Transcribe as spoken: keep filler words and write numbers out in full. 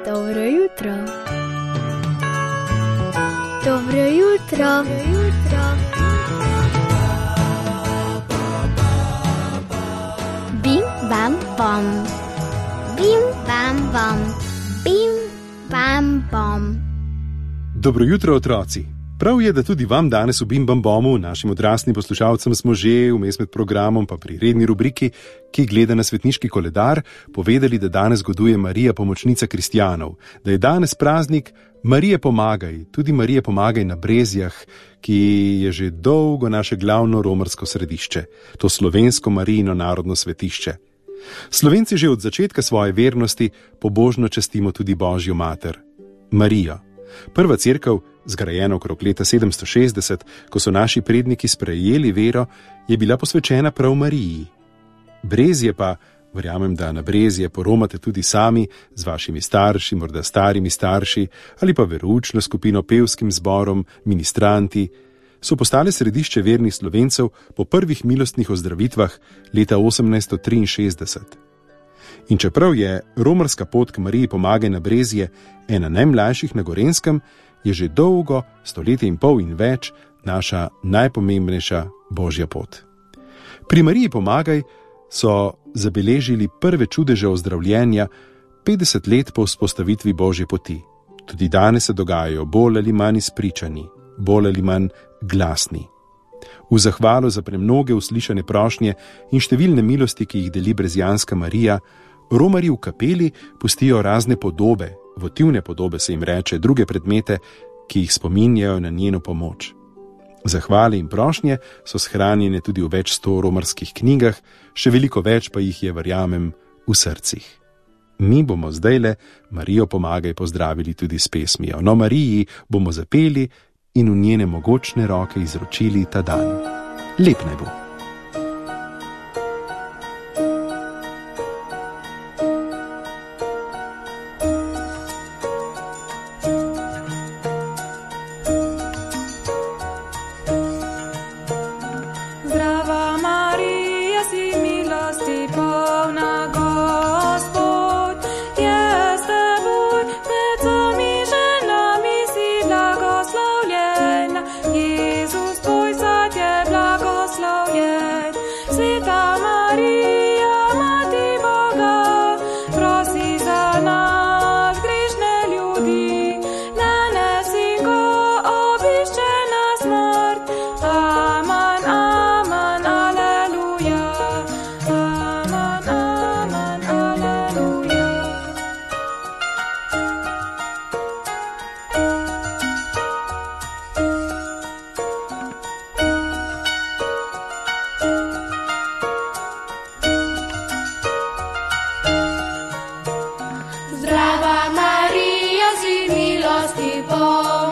Dobro jutro. Dobro jutro. Dobro jutro. Bim bam bom. Bim bam bom. Bim bam bom. Dobro jutro, otroci. Prav je, da tudi vam danes v Bim Bam Bomu, našim odraslim poslušalcem, smo že vmes med programom pa pri redni rubriki, ki gleda na svetniški koledar, povedali, da danes goduje Marija, pomočnica kristjanov, da je danes praznik Marije pomagaj, tudi Marije pomagaj na Brezjah, ki je že dolgo naše glavno romarsko središče, to slovensko Marijino narodno svetišče. Slovenci že od začetka svoje vernosti pobožno častimo tudi Božjo mater, Marijo. Prva cerkev, zgrajena okrog leta sedemsto šestdeset, ko so naši predniki sprejeli vero, je bila posvečena prav Mariji. Brezje pa, verjamem, da na Brezje poromate tudi sami z vašimi starši, morda starimi starši ali pa veroučno skupino, pevskim zborom, ministranti, so postale središče vernih Slovencev po prvih milostnih ozdravitvah leta osemnajststo triinšestdeset. In čeprav je romarska pot k Mariji pomagaj na Brezje ena najmlajših na Gorenjskem, je že dolgo, stoletje in pol in več, naša najpomembnejša božja pot. Pri Mariji pomagaj so zabeležili prve čudeže ozdravljenja petdeset let po vzpostavitvi božje poti. Tudi danes se dogajajo bolj ali manj izpričani, bolj ali manj glasni. V zahvalo za premnoge uslišane prošnje in številne milosti, ki jih deli brezjanska Marija, romarji v kapeli pustijo razne podobe, votivne podobe se jim reče, druge predmete, ki jih spominjajo na njeno pomoč. Zahvale in prošnje so shranjene tudi v več sto romarskih knjigah, še veliko več pa jih je, verjamem, v srcih. Mi bomo zdajle Marijo pomagaj pozdravili tudi s pesmijo. No, Mariji bomo zapeli in v njene mogočne roke izročili ta dan. Lep naj bo. Zdrava Marija, si milosti polna.